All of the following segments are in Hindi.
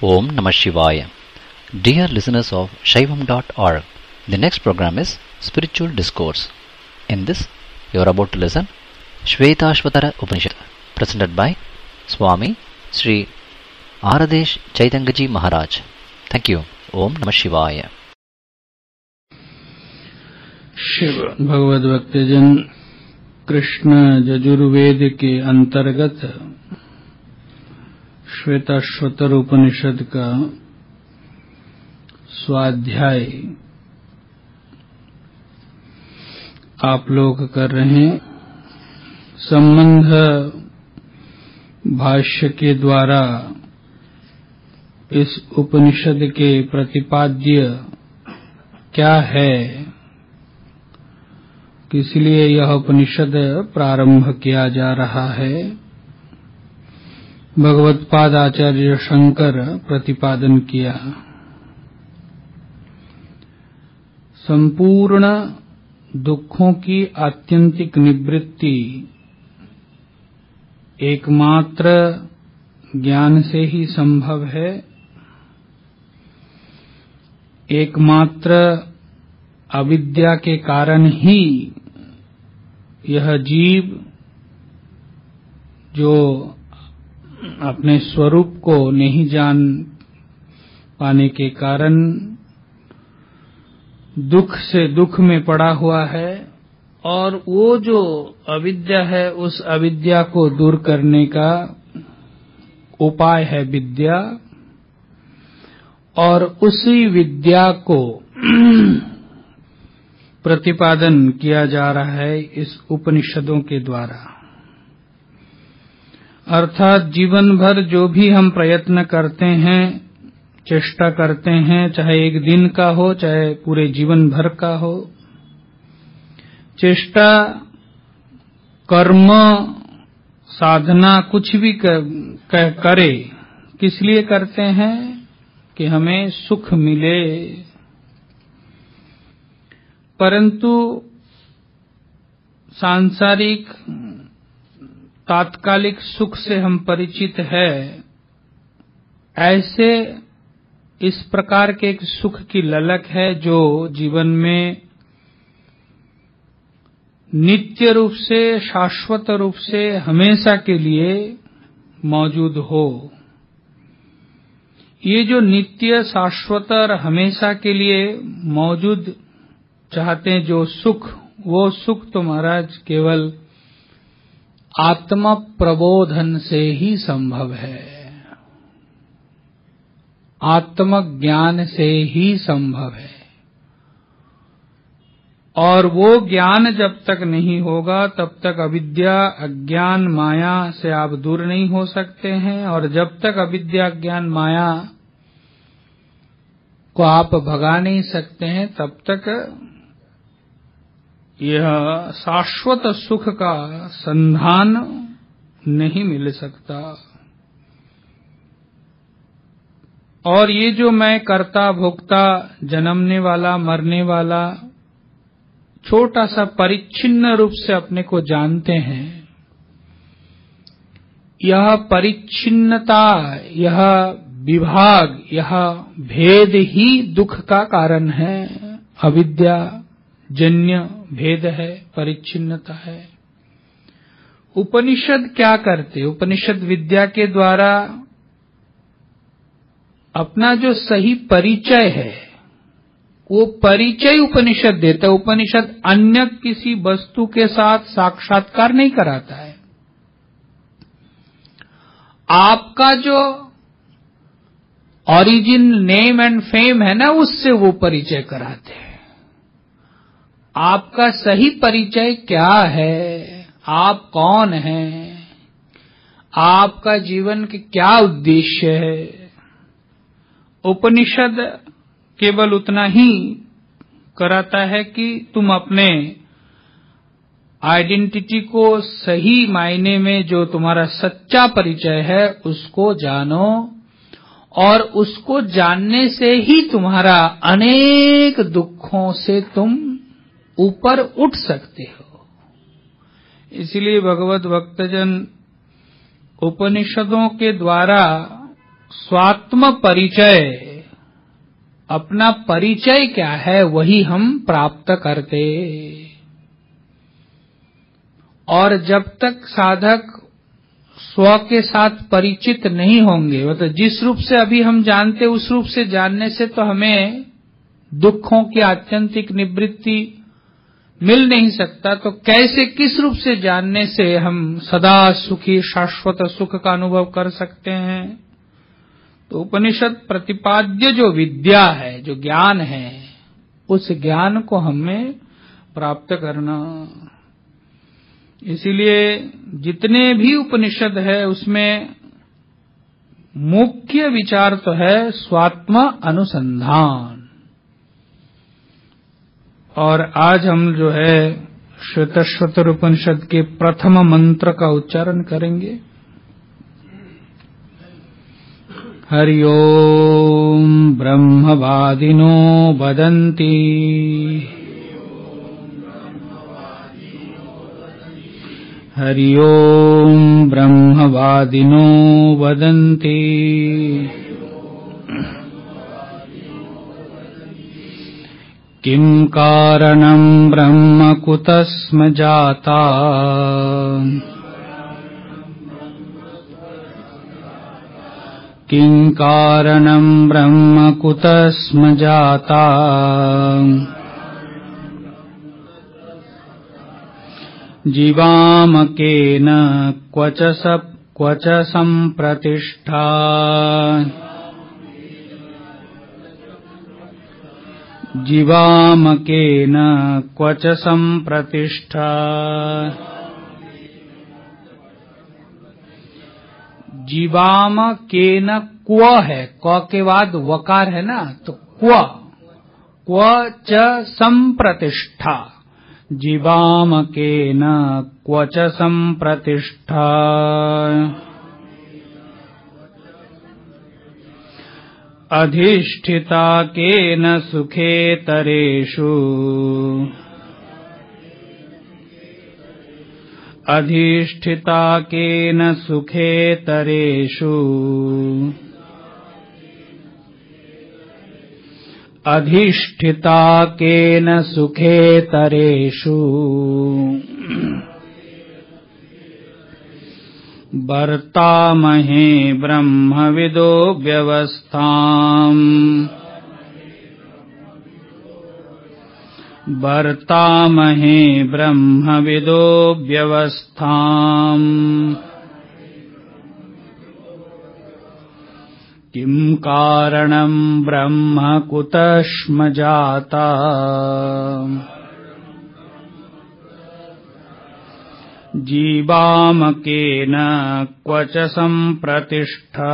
Om Namah Shivaya. Dear listeners of Shaivam.org, the next program is Spiritual Discourse. In this, you are about to listen Shvetashvatara Upanishad, presented by Swami Sri Aradesh Chaitangaji Maharaj. Thank you. Om Namah Shivaya. Shiv Bhagavad भक्तजन, कृष्ण यजुर्वेद के अंतर्गत श्वेताश्वतर उपनिषद का स्वाध्याय आप लोग कर रहे हैं। संबंध भाष्य के द्वारा इस उपनिषद के प्रतिपाद्य क्या है, इसलिए यह उपनिषद प्रारंभ किया जा रहा है। भगवत्पाद आचार्य शंकर प्रतिपादन किया। संपूर्ण दुखों की आत्यंतिक निवृत्ति एकमात्र ज्ञान से ही संभव है। एकमात्र अविद्या के कारण ही यह जीव, जो अपने स्वरूप को नहीं जान पाने के कारण दुख से दुख में पड़ा हुआ है, और वो जो अविद्या है उस अविद्या को दूर करने का उपाय है विद्या, और उसी विद्या को प्रतिपादन किया जा रहा है इस उपनिषदों के द्वारा। अर्थात जीवन भर जो भी हम प्रयत्न करते हैं, चेष्टा करते हैं, चाहे एक दिन का हो चाहे पूरे जीवन भर का हो, चेष्टा, कर्म, साधना कुछ भी करे, किस लिए करते हैं? कि हमें सुख मिले। परंतु सांसारिक तात्कालिक सुख से हम परिचित है, ऐसे इस प्रकार के एक सुख की ललक है जो जीवन में नित्य रूप से, शाश्वत रूप से, हमेशा के लिए मौजूद हो। ये जो नित्य, शाश्वत और हमेशा के लिए मौजूद चाहते हैं जो सुख, वो सुख तो महाराज केवल आत्म प्रबोधन से ही संभव है, आत्म ज्ञान से ही संभव है। और वो ज्ञान जब तक नहीं होगा तब तक अविद्या, अज्ञान, माया से आप दूर नहीं हो सकते हैं, और जब तक अविद्या, अज्ञान, माया को आप भगा नहीं सकते हैं तब तक यह शाश्वत सुख का संधान नहीं मिल सकता। और ये जो मैं कर्ता, भोक्ता, जन्मने वाला, मरने वाला, छोटा सा परिच्छिन्न रूप से अपने को जानते हैं, यह परिच्छिन्नता, यह विभाग, यह भेद ही दुख का कारण है। अविद्या जन्य भेद है, परिच्छिन्नता है। उपनिषद क्या करते? उपनिषद विद्या के द्वारा अपना जो सही परिचय है, वो परिचय उपनिषद देता है। उपनिषद अन्य किसी वस्तु के साथ साक्षात्कार नहीं कराता है। आपका जो ओरिजिन, नेम एंड फेम है ना, उससे वो परिचय कराते हैं। आपका सही परिचय क्या है, आप कौन हैं, आपका जीवन के क्या उद्देश्य है, उपनिषद केवल उतना ही कराता है कि तुम अपने आइडेंटिटी को सही मायने में, जो तुम्हारा सच्चा परिचय है, उसको जानो, और उसको जानने से ही तुम्हारा अनेक दुखों से तुम ऊपर उठ सकते हो। इसलिए भगवत भक्तजन उपनिषदों के द्वारा स्वात्म परिचय, अपना परिचय क्या है वही हम प्राप्त करते। और जब तक साधक स्व के साथ परिचित नहीं होंगे, मतलब जिस रूप से अभी हम जानते उस रूप से जानने से तो हमें दुखों की आत्यंतिक निवृत्ति मिल नहीं सकता, तो कैसे किस रूप से जानने से हम सदा सुखी शाश्वत सुख का अनुभव कर सकते हैं। तो उपनिषद प्रतिपाद्य जो विद्या है, जो ज्ञान है, उस ज्ञान को हमें प्राप्त करना। इसीलिए जितने भी उपनिषद है उसमें मुख्य विचार तो है स्वात्म अनुसंधान। और आज हम जो है श्वेतश्वतर उपनिषद के प्रथम मंत्र का उच्चारण करेंगे। हरि ओम ब्रह्मवादिनो वदन्ति हरि ओम ब्रह्मवादिनो वदन्ति किं कारणं ब्रह्म कुतस्म जाता किं कारणं ब्रह्म कुतस्म जाता जीवामकेन क्वच सम्प्रतिष्ठा जीवामकेन क्वच सम्प्रतिष्ठा जीवामकेन क्व है, क के बाद वकार है ना, तो क्व च सम्प्रतिष्ठा जीवामकेन क्वच सम्प्रतिष्ठा अधिष्ठिता केन सुखेतरेषु अधिष्ठिता केन सुखेतरेषु अधिष्ठिता केन सुखेतरेषु वर्तामहे ब्रह्मविदो व्यवस्थाम् वर्तामहे ब्रह्मविदो व्यवस्थाम् किं कारणं ब्रह्म कुतस्म जाता जीवामकेन क्वच सम्प्रतिष्ठा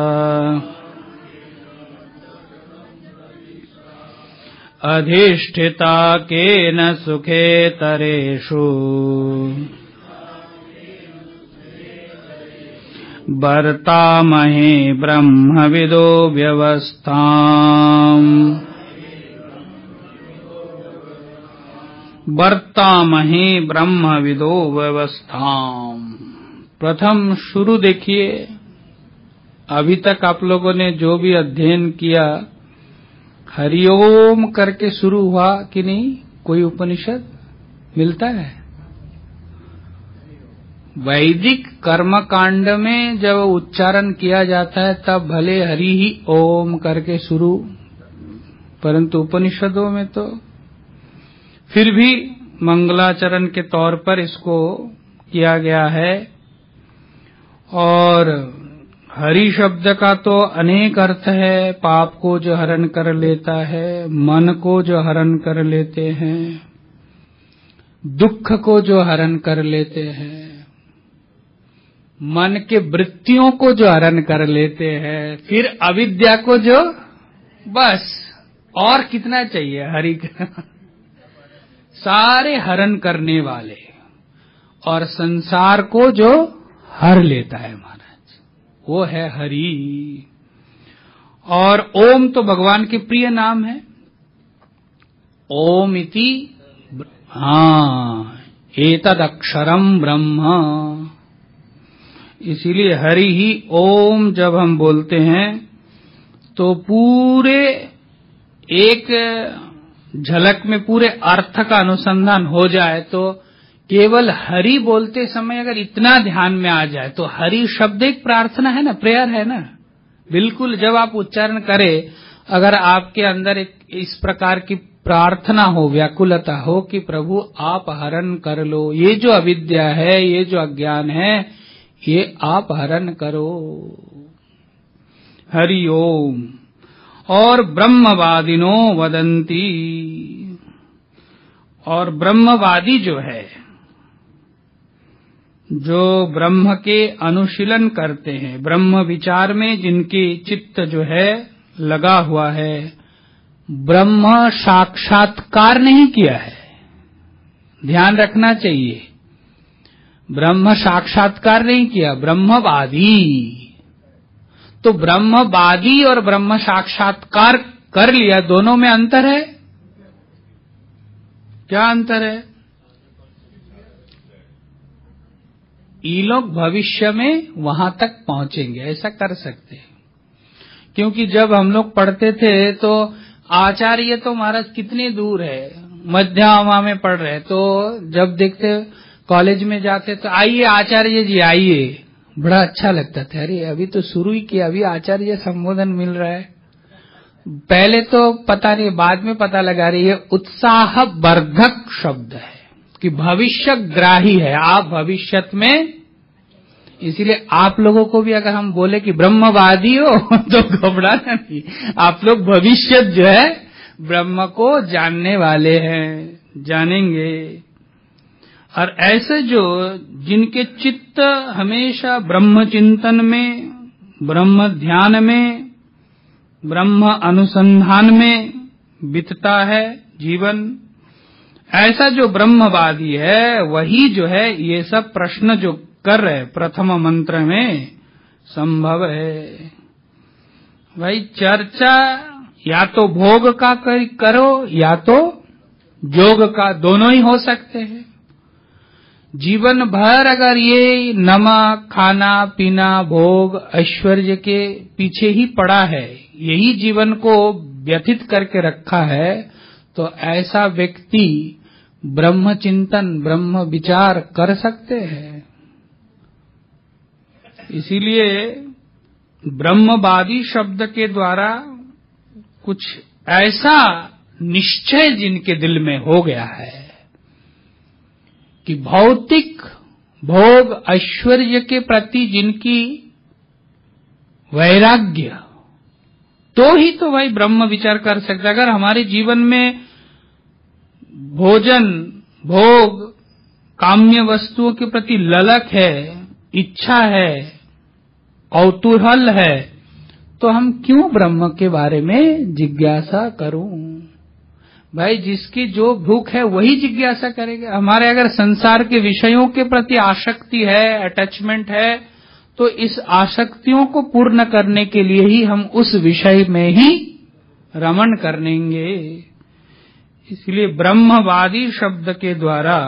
अधिष्ठिता केन सुखेतरेषु वर्तामहे ब्रह्मविदो व्यवस्थाम् वर्तामहे ब्रह्मविदो व्यवस्थाम्। प्रथम शुरू देखिए, अभी तक आप लोगों ने जो भी अध्ययन किया हरिओम करके शुरू हुआ कि नहीं? कोई उपनिषद मिलता है? वैदिक कर्मकांड में जब उच्चारण किया जाता है तब भले हरि ही ओम करके शुरू, परंतु उपनिषदों में तो फिर भी मंगलाचरण के तौर पर इसको किया गया है। और हरि शब्द का तो अनेक अर्थ है। पाप को जो हरण कर लेता है, मन को जो हरण कर लेते हैं, दुख को जो हरण कर लेते हैं, मन के वृत्तियों को जो हरण कर लेते हैं, फिर अविद्या को जो, बस और कितना चाहिए हरि का सारे हरण करने वाले, और संसार को जो हर लेता है महाराज, वो है हरि। और ओम तो भगवान के प्रिय नाम है। ओम इति, हाँ, एतद अक्षरम ब्रह्म, इसीलिए हरि ही ओम जब हम बोलते हैं तो पूरे एक झलक में पूरे अर्थ का अनुसंधान हो जाए, तो केवल हरि बोलते समय अगर इतना ध्यान में आ जाए तो हरि शब्द एक प्रार्थना है ना, प्रेयर है ना। बिल्कुल जब आप उच्चारण करें, अगर आपके अंदर एक इस प्रकार की प्रार्थना हो, व्याकुलता हो कि प्रभु आप हरण कर लो, ये जो अविद्या है, ये जो अज्ञान है, ये आप हरण करो। हरि ओम। और ब्रह्मवादिनो वदंती, और ब्रह्मवादी जो है, जो ब्रह्म के अनुशीलन करते हैं, ब्रह्म विचार में जिनकी चित्त जो है लगा हुआ है, ब्रह्म साक्षात्कार नहीं किया है, ध्यान रखना चाहिए, ब्रह्म साक्षात्कार नहीं किया, ब्रह्मवादी। तो ब्रह्मवादी और ब्रह्म साक्षात्कार कर लिया, दोनों में अंतर है। क्या अंतर है? ये लोग भविष्य में वहां तक पहुंचेंगे, ऐसा कर सकते हैं। क्योंकि जब हम लोग पढ़ते थे तो आचार्य तो महाराज कितने दूर है, मध्यामा में पढ़ रहे, तो जब देखते कॉलेज में जाते तो आइए आचार्य जी आइए, बड़ा अच्छा लगता था। अरे अभी तो शुरू ही किया, अभी आचार्य संबोधन मिल रहा है। पहले तो पता नहीं, बाद में पता लगा रही है उत्साहवर्धक शब्द है कि भविष्यग्राही है, आप भविष्यत में। इसीलिए आप लोगों को भी अगर हम बोले कि ब्रह्मवादी हो तो घबराना नहीं, आप लोग भविष्य जो है ब्रह्म को जानने वाले हैं, जानेंगे। और ऐसे जो जिनके चित्त हमेशा ब्रह्म चिंतन में, ब्रह्म ध्यान में, ब्रह्म अनुसंधान में बीतता है जीवन, ऐसा जो ब्रह्मवादी है वही जो है ये सब प्रश्न जो कर रहे प्रथम मंत्र में संभव है। भाई चर्चा या तो भोग का करो या तो योग का, दोनों ही हो सकते हैं। जीवन भर अगर ये नमक खाना पीना भोग ऐश्वर्य के पीछे ही पड़ा है, यही जीवन को व्यथित करके रखा है, तो ऐसा व्यक्ति ब्रह्म चिंतन ब्रह्म विचार कर सकते हैं। इसीलिए ब्रह्मवादी शब्द के द्वारा कुछ ऐसा निश्चय जिनके दिल में हो गया है कि भौतिक भोग ऐश्वर्य के प्रति जिनकी वैराग्य, तो ही तो भाई ब्रह्म विचार कर सकता। अगर हमारे जीवन में भोजन भोग काम्य वस्तुओं के प्रति ललक है, इच्छा है, कौतूहल है, तो हम क्यों ब्रह्म के बारे में जिज्ञासा करूं? भाई जिसकी जो भूख है वही जिज्ञासा करेगा। हमारे अगर संसार के विषयों के प्रति आसक्ति है, अटैचमेंट है, तो इस आसक्तियों को पूर्ण करने के लिए ही हम उस विषय में ही रमण करेंगे। इसलिए ब्रह्मवादी शब्द के द्वारा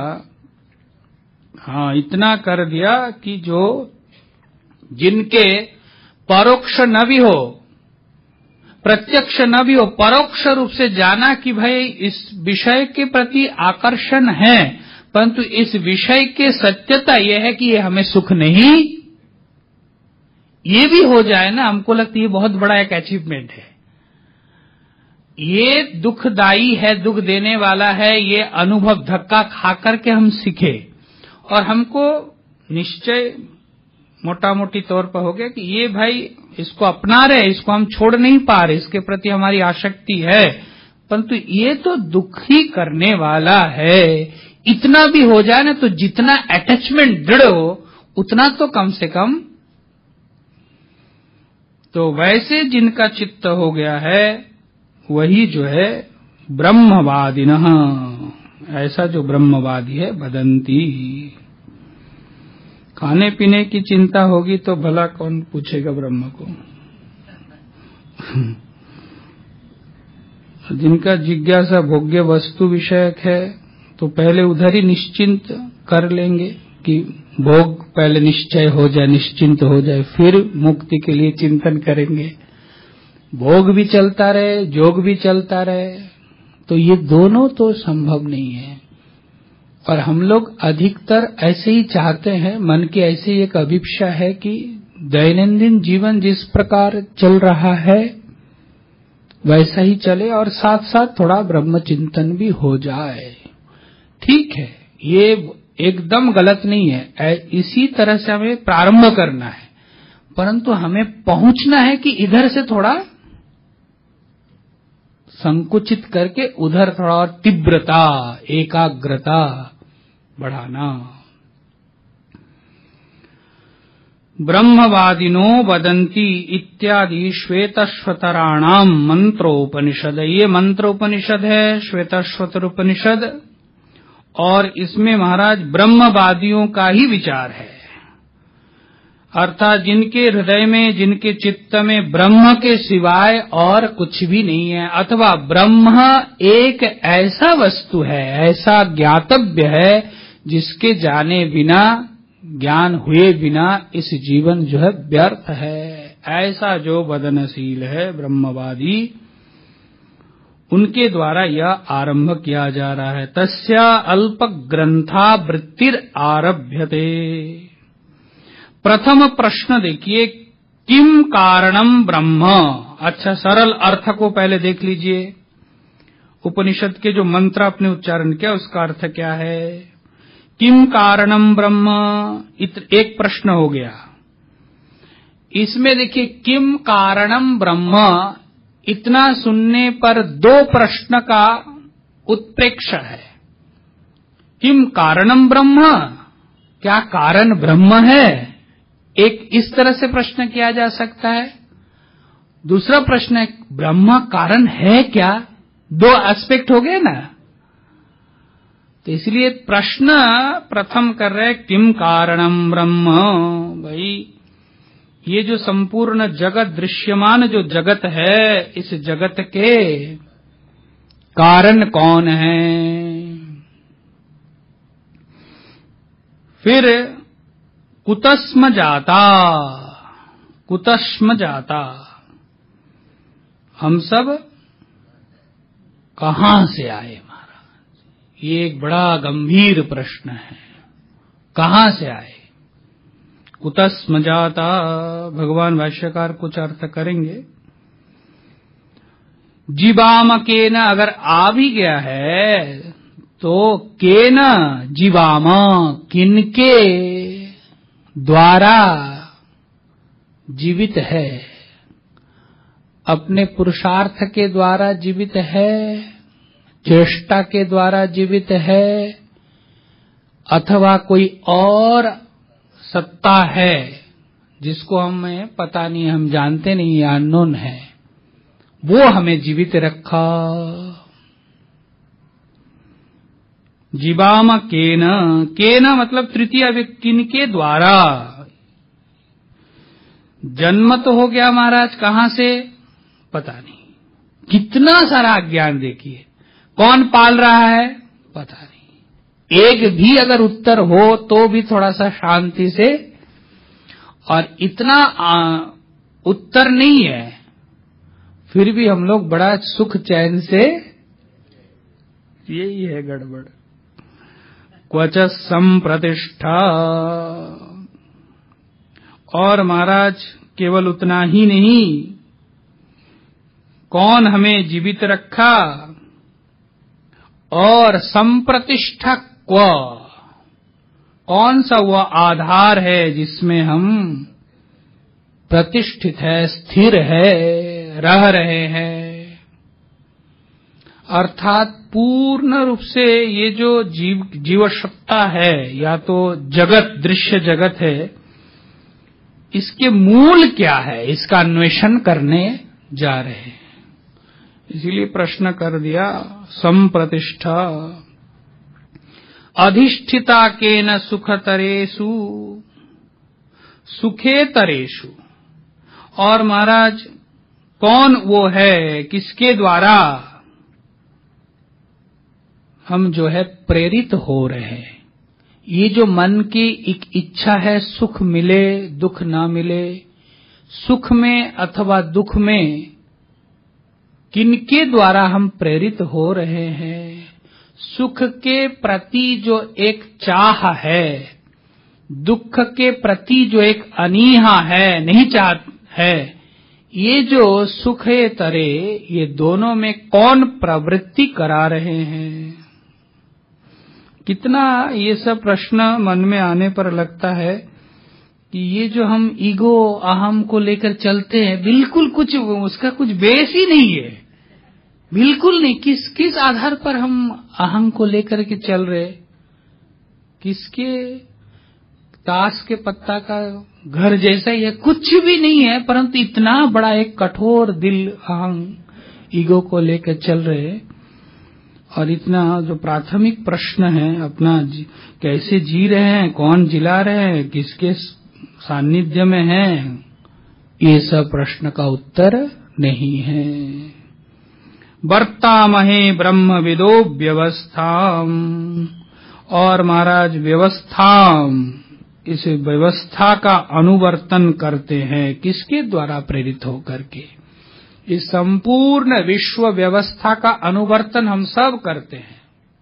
इतना कर दिया कि जो जिनके परोक्ष न भी हो, प्रत्यक्ष न भी हो, परोक्ष रूप से जाना कि भाई इस विषय के प्रति आकर्षण है, परंतु इस विषय के सत्यता यह है कि ये हमें सुख नहीं, ये भी हो जाए ना, हमको लगता है ये बहुत बड़ा एक अचीवमेंट है। ये दुखदायी है, दुख देने वाला है, ये अनुभव धक्का खा करके हम सीखे और हमको निश्चय मोटा मोटी तौर पर हो गया कि ये भाई इसको अपना रहे, इसको हम छोड़ नहीं पा रहे, इसके प्रति हमारी आसक्ति है, परंतु ये तो दुख ही करने वाला है। इतना भी हो जाए ना, तो जितना अटैचमेंट दृढ़ हो उतना तो कम से कम, तो वैसे जिनका चित्त हो गया है वही जो है ब्रह्मवादिनः, ऐसा जो ब्रह्मवादी है। वदंती, खाने पीने की चिंता होगी तो भला कौन पूछेगा ब्रह्म को। जिनका जिज्ञासा भोग्य वस्तु विषयक है तो पहले उधर ही निश्चिंत कर लेंगे कि भोग पहले निश्चय हो जाए, निश्चिंत हो जाए, फिर मुक्ति के लिए चिंतन करेंगे। भोग भी चलता रहे, योग भी चलता रहे, तो ये दोनों तो संभव नहीं है। और हम लोग अधिकतर ऐसे ही चाहते हैं, मन की ऐसी एक अभिप्सा है कि दैनंदिन जीवन जिस प्रकार चल रहा है वैसा ही चले और साथ साथ थोड़ा ब्रह्म चिंतन भी हो जाए। ठीक है, ये एकदम गलत नहीं है, इसी तरह से हमें प्रारंभ करना है, परंतु हमें पहुंचना है कि इधर से थोड़ा संकुचित करके उधर थोड़ा और तीव्रता, एकाग्रता बढ़ाना। ब्रह्मवादिनो वदन्ति इत्यादि श्वेतश्वतराणाम मंत्रोपनिषद। ये मंत्रोपनिषद है, श्वेतश्वतर उपनिषद, और इसमें महाराज ब्रह्मवादियों का ही विचार है। अर्थात जिनके हृदय में, जिनके चित्त में ब्रह्म के सिवाय और कुछ भी नहीं है, अथवा ब्रह्म एक ऐसा वस्तु है, ऐसा ज्ञातव्य है जिसके जाने बिना, ज्ञान हुए बिना इस जीवन जो है व्यर्थ है। ऐसा जो वदनशील है ब्रह्मवादी, उनके द्वारा यह आरंभ किया जा रहा है। तस्या अल्प ग्रंथा वृत्तिर आरभ्यते। प्रथम प्रश्न देखिए, किम कारणम ब्रह्म। अच्छा, सरल अर्थ को पहले देख लीजिए। उपनिषद के जो मंत्र आपने उच्चारण किया उसका अर्थ क्या है। किम कारणम ब्रह्म, एक प्रश्न हो गया। इसमें देखिए, किम कारणम ब्रह्म, इतना सुनने पर दो प्रश्न का उत्प्रेक्ष है। किम कारणम ब्रह्म, क्या कारण ब्रह्म है, एक इस तरह से प्रश्न किया जा सकता है। दूसरा प्रश्न है, ब्रह्म कारण है क्या, दो एस्पेक्ट हो गए ना। तो इसलिए प्रश्न प्रथम कर रहे, किम कारणम ब्रह्म। भाई, ये जो संपूर्ण जगत, दृश्यमान जो जगत है, इस जगत के कारण कौन है। फिर कुतस्म जाता, कुतस्म जाता, हम सब कहां से आए महाराज। ये एक बड़ा गंभीर प्रश्न है, कहां से आए। कुतस्म जाता, भगवान भाष्यकार कुछ अर्थ करेंगे। जीवाम केन, अगर आ भी गया है तो केन जीवाम, किनके द्वारा जीवित है। अपने पुरुषार्थ के द्वारा जीवित है, चेष्टा के द्वारा जीवित है, अथवा कोई और सत्ता है जिसको हमें पता नहीं, हम जानते नहीं, ये अननोन है, वो हमें जीवित रखा। जीवाम केन, केन मतलब तृतीय व्यक्ति, किनके द्वारा। जन्म तो हो गया महाराज, कहां से पता नहीं। कितना सारा अज्ञान देखिए, कौन पाल रहा है पता नहीं। एक भी अगर उत्तर हो तो भी थोड़ा सा शांति से, और इतना उत्तर नहीं है फिर भी हम लोग बड़ा सुख चैन से, यही है गड़बड़। क्वच संप्रतिष्ठा, और महाराज केवल उतना ही नहीं, कौन हमें जीवित रखा, और संप्रतिष्ठा क्व, कौन सा वह आधार है जिसमें हम प्रतिष्ठित है, स्थिर है, रह रहे हैं। अर्थात पूर्ण रूप से ये जो जीव सत्ता है, या तो जगत, दृश्य जगत है, इसके मूल क्या है, इसका अन्वेषण करने जा रहे हैं। इसीलिए प्रश्न कर दिया, संप्रतिष्ठा। अधिष्ठिता केन सुखतरेषु सुखेतरेषु, और महाराज कौन वो है, किसके द्वारा हम जो है प्रेरित हो रहे हैं। ये जो मन की एक इच्छा है, सुख मिले दुख ना मिले, सुख में अथवा दुख में किनके द्वारा हम प्रेरित हो रहे हैं, सुख के प्रति जो एक चाह है, दुख के प्रति जो एक अनीहा है, नहीं चाह है, ये जो सुख है तरे, ये दोनों में कौन प्रवृत्ति करा रहे हैं। कितना ये सब प्रश्न मन में आने पर लगता है कि ये जो हम ईगो अहम को लेकर चलते हैं, बिल्कुल कुछ उसका कुछ बेस ही नहीं है, बिल्कुल नहीं। किस आधार पर हम अहम को लेकर के चल रहे, किसके ताश के पत्ता का घर जैसा ही है, कुछ भी नहीं है, परंतु इतना बड़ा एक कठोर दिल अहम ईगो को लेकर चल रहे। और इतना जो प्राथमिक प्रश्न है अपना कैसे जी रहे हैं, कौन जिला रहे हैं, किसके सानिध्य में हैं, ये सब प्रश्न का उत्तर नहीं है। वर्तामहे ब्रह्म विदो व्यवस्थाम, और महाराज व्यवस्थाम, इस व्यवस्था का अनुवर्तन करते हैं, किसके द्वारा प्रेरित होकर के। इस संपूर्ण विश्व व्यवस्था का अनुवर्तन हम सब करते हैं।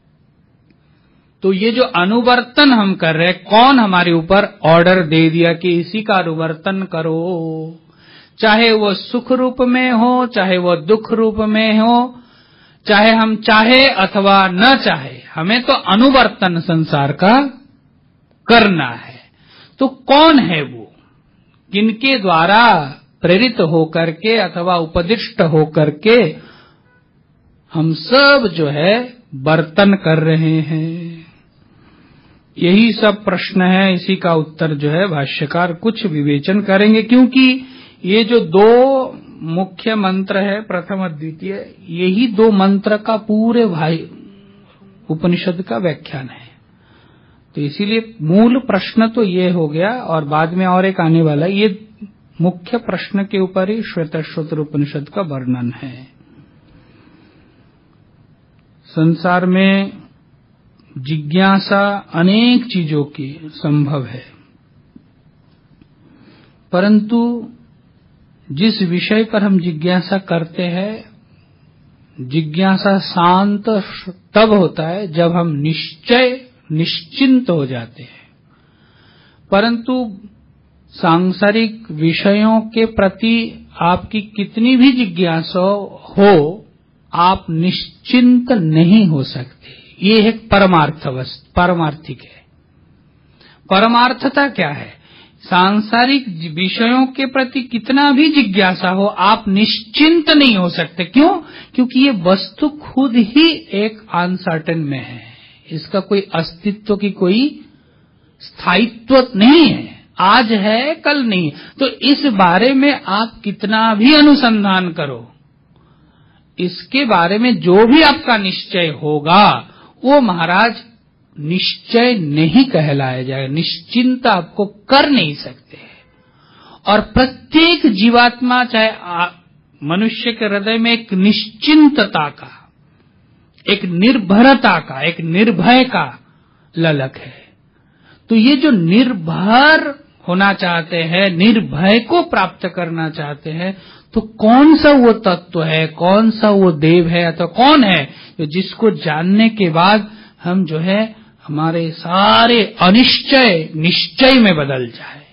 तो ये जो अनुवर्तन हम कर रहे हैं, कौन हमारे ऊपर ऑर्डर दे दिया कि इसी का अनुवर्तन करो, चाहे वो सुख रूप में हो, चाहे वो दुख रूप में हो, चाहे हम चाहे अथवा न चाहे, हमें तो अनुवर्तन संसार का करना है। तो कौन है वो, किनके द्वारा प्रेरित होकर के अथवा उपदिष्ट होकर के हम सब जो है वर्तन कर रहे हैं, यही सब प्रश्न है। इसी का उत्तर जो है भाष्यकार कुछ विवेचन करेंगे, क्योंकि ये जो दो मुख्य मंत्र है, प्रथम और द्वितीय, यही दो मंत्र का पूरे उपनिषद का व्याख्यान है। तो इसीलिए मूल प्रश्न तो ये हो गया, और बाद में और एक आने वाला, ये मुख्य प्रश्न के ऊपर ही श्वेतश्वतर उपनिषद का वर्णन है। संसार में जिज्ञासा अनेक चीजों की संभव है, परंतु जिस विषय पर हम जिज्ञासा करते हैं, जिज्ञासा शांत तब होता है जब हम निश्चिंत हो जाते हैं। परंतु सांसारिक विषयों के प्रति आपकी कितनी भी जिज्ञासा हो, आप निश्चिंत नहीं हो सकते। ये एक परमार्थिक है। परमार्थता क्या है? सांसारिक विषयों के प्रति कितना भी जिज्ञासा हो, आप निश्चिंत नहीं हो सकते। क्यों? क्योंकि ये वस्तु खुद ही एक अनसर्टेन में है, इसका कोई अस्तित्व की कोई स्थायित्व नहीं है, आज है कल नहीं। तो इस बारे में आप कितना भी अनुसंधान करो, इसके बारे में जो भी आपका निश्चय होगा, वो महाराज निश्चय नहीं कहलाया जाएगा, निश्चिंत आपको कर नहीं सकते। और प्रत्येक जीवात्मा, चाहे मनुष्य के हृदय में एक निश्चिंतता का, एक निर्भरता का, एक निर्भय का ललक है। तो ये जो निर्भर होना चाहते हैं, निर्भय को प्राप्त करना चाहते हैं, तो कौन सा वो तत्व है, कौन सा वो देव है, अथवा कौन है जिसको जानने के बाद हम जो है हमारे सारे अनिश्चय निश्चय में बदल जाए।